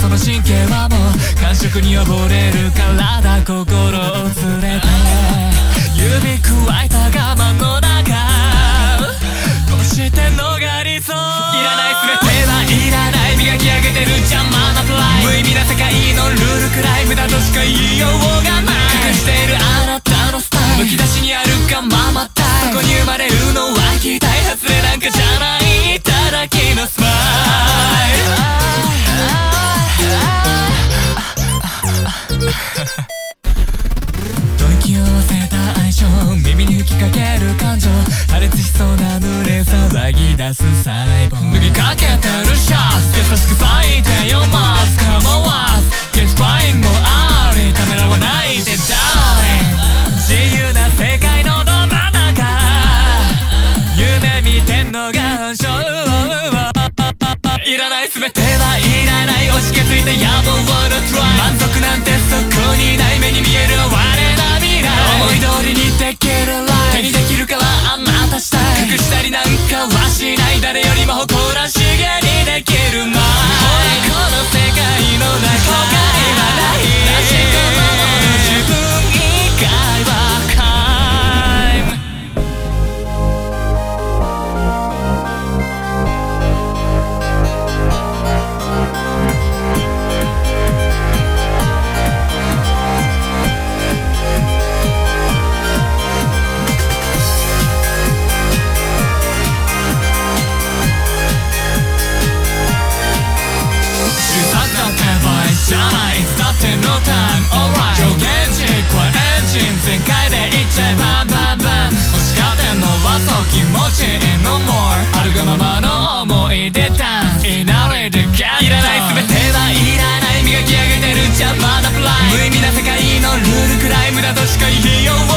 その神経はもう感触に溺れる体心を連れて指くわえた我慢の中どうして逃りそういらない全てはいらない磨き上げてる邪魔なプライ無意味な世界のルールくらい無駄としか言いようがない隠しているあなたのスタイルむき出しにあるがままたいそこに生まれるのは期待外れなんかじゃないただけのスマイル吐息を合わせた愛情耳に吹きかける感情破裂しそうな濡れ騒ぎ出す細胞脱ぎかけてるシャツ優しく咲いて読ます構わずゲスパインもありためらわないでダーリン自由な世界のど真ん中夢見てんのが本性いらない全てはいらない押し付けついた野望のトライ満足なんてそこにない目に見える我な未来思い通りにできるライフ手にできるからあなたしたい隠したりなんかはしない誰よりも誇らしげにできる前この世界の中後悔はないなしこのままの自分以外はじゃないいつだってno time alright 超現実はエンジン全開でいっちゃえバンバンバン欲しがってんのはそう気持ちいいno more あるがままの思い出ダンスいなれでキャットいらない全てはいらない磨き上げてる邪魔なプライ無意味な世界のルールくらい無駄としか言いよう